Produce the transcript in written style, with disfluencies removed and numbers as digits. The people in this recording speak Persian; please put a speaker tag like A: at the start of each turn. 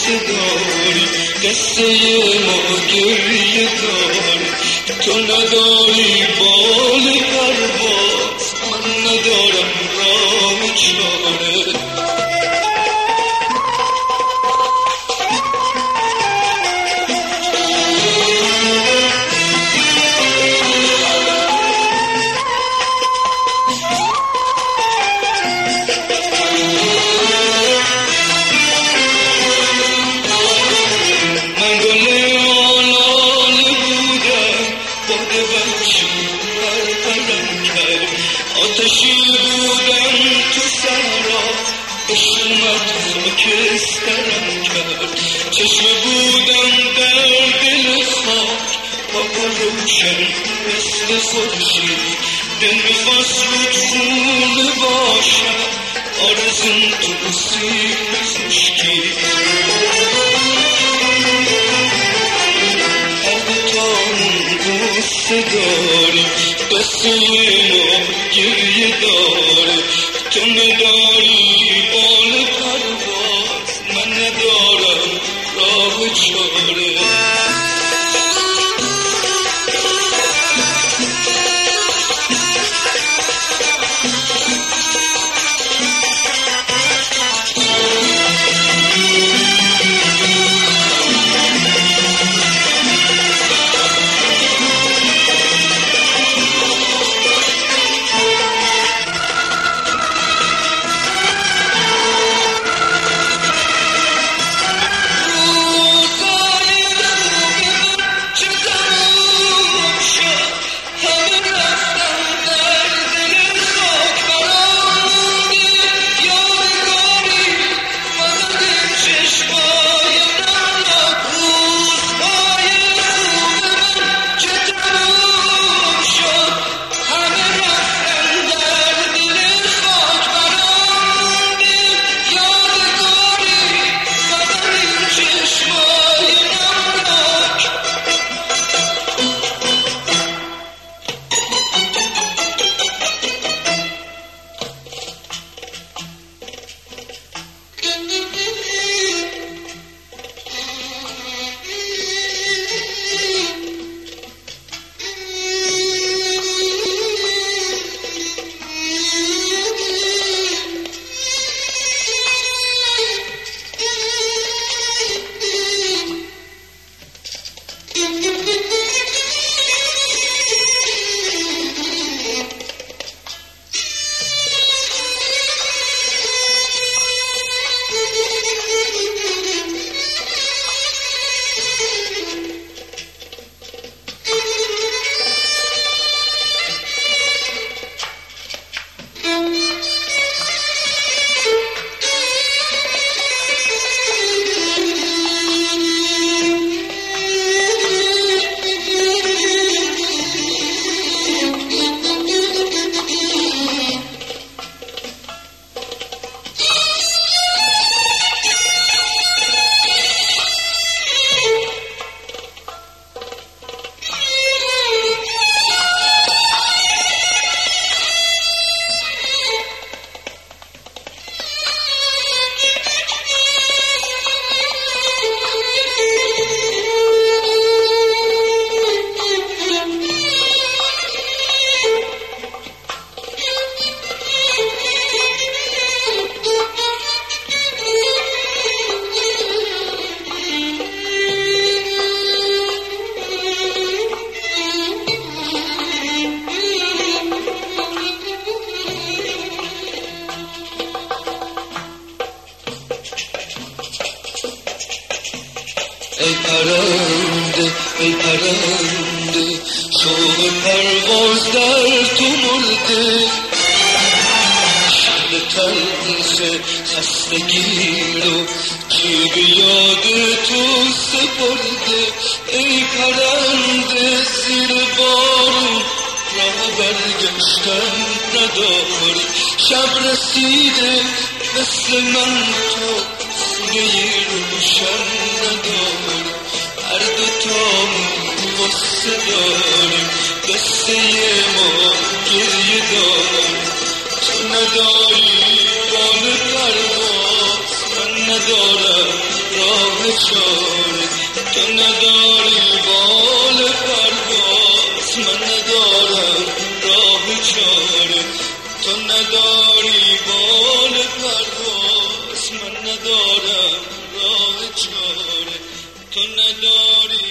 A: قصه داری، قصه ما گریه داری. تو نداری بال پرواز، من ندارم راه چاره. آتشی بودم تو صحرا، عشق اومد خاکسترم کرد. چشم بودم در دل خاک، پا روشن مثل خورشید. دل میخواست رودخونه باشم، آرزوم تو سیب خشکی. حالتامون قصه داریم، قصه ما گریه داره. تو نداری بال پرواز، من ندارم راه چاره.
B: ای پرنده ای پرنده شوق پرواز در تو مرده، شب تلخ خستگی رو کی به یاد تو سپرده. ای پرنده زیر بارون راه برگشتن نداری، شب رسیده مثل من تو سینه‌ای روشن نداری. هر دوتامون قصه داریم، قصه ما گریه داریم. تو نداری بال پرواز، من ندارم راه
A: راه چاره، تو نداری بال پرواز، من ندارم راه چاره، تو نداری بال پرواز، من ندارم راه چاره، تو نداری